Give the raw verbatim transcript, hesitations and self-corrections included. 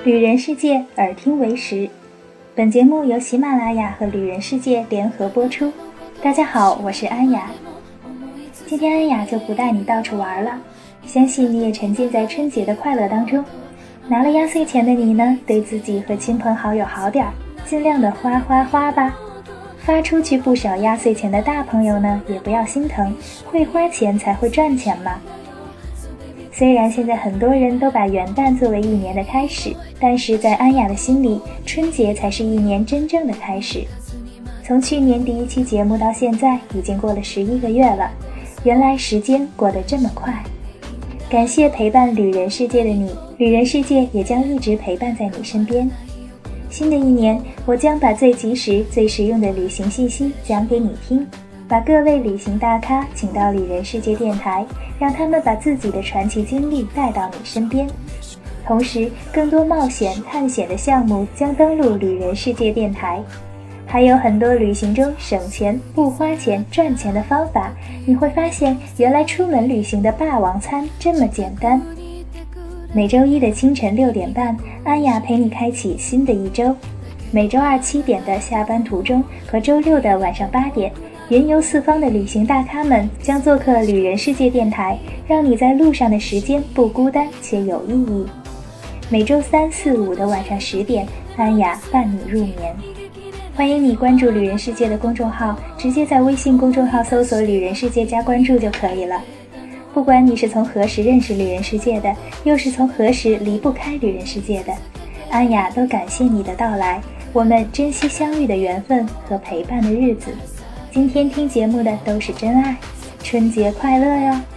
旅人世界，耳听为实。本节目由喜马拉雅和旅人世界联合播出。大家好，我是安雅。今天安雅就不带你到处玩了，相信你也沉浸在春节的快乐当中。拿了压岁钱的你呢，对自己和亲朋好友好点，尽量的花花花吧。发出去不少压岁钱的大朋友呢，也不要心疼，会花钱才会赚钱嘛。虽然现在很多人都把元旦作为一年的开始，但是在安雅的心里，春节才是一年真正的开始。从去年第一期节目到现在，已经过了十一个月了，原来时间过得这么快。感谢陪伴旅人世界的你，旅人世界也将一直陪伴在你身边。新的一年，我将把最及时、最实用的旅行信息讲给你听，把各位旅行大咖请到旅人世界电台，让他们把自己的传奇经历带到你身边。同时，更多冒险探险的项目将登陆旅人世界电台，还有很多旅行中省钱、不花钱、赚钱的方法。你会发现，原来出门旅行的霸王餐这么简单。每周一的清晨六点半，安雅陪你开启新的一周。每周二七点的下班途中和周六的晚上八点，云游四方的旅行大咖们将做客旅人世界电台，让你在路上的时间不孤单且有意义。每周三四五的晚上十点，安雅伴你入眠。欢迎你关注旅人世界的公众号，直接在微信公众号搜索旅人世界加关注就可以了。不管你是从何时认识旅人世界的，又是从何时离不开旅人世界的，安雅都感谢你的到来，我们珍惜相遇的缘分和陪伴的日子。今天听节目的都是真爱，春节快乐哟！